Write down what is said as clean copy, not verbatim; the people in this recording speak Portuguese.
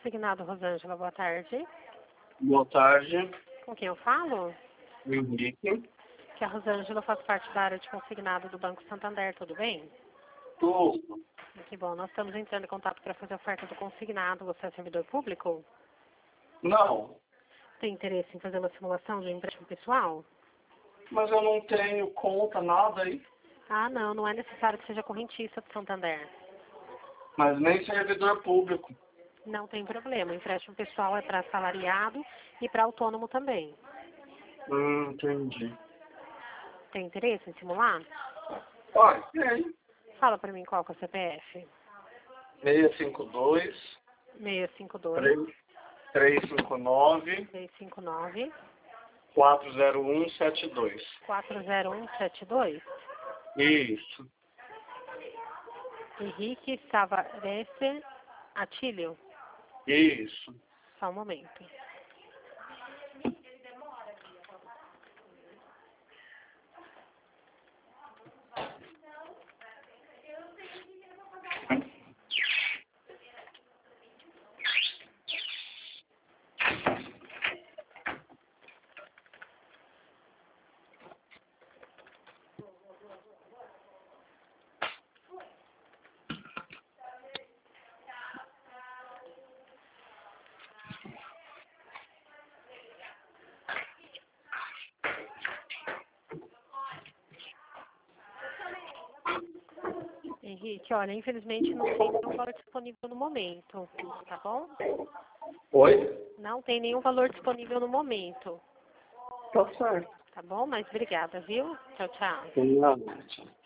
Consignado Rosângela, boa tarde. Boa tarde, Com quem eu falo? Henrique. Que a Rosângela faz parte da área de consignado do Banco Santander, tudo bem? Tudo. Que bom, nós estamos entrando em contato para fazer a oferta do consignado. Você é servidor público? Não, Tem interesse em fazer uma simulação de um empréstimo pessoal? mas eu não tenho conta, nada aí. Ah, não, não é necessário que seja correntista do Santander. Mas nem servidor público. Não tem problema, o empréstimo pessoal é para assalariado e para autônomo também. Entendi. Tem interesse em simular? Olha, tem. Fala para mim qual que é o CPF. 652 652 359 659 40172. 40172. Isso, Henrique Savarese Atílio. isso. Só um momento. Henrique, olha, infelizmente não tem nenhum valor disponível no momento, tá bom? Oi? Não tem nenhum valor disponível no momento, Tá certo. tá bom? Mas obrigada, viu? Tchau, tchau. Tem nada.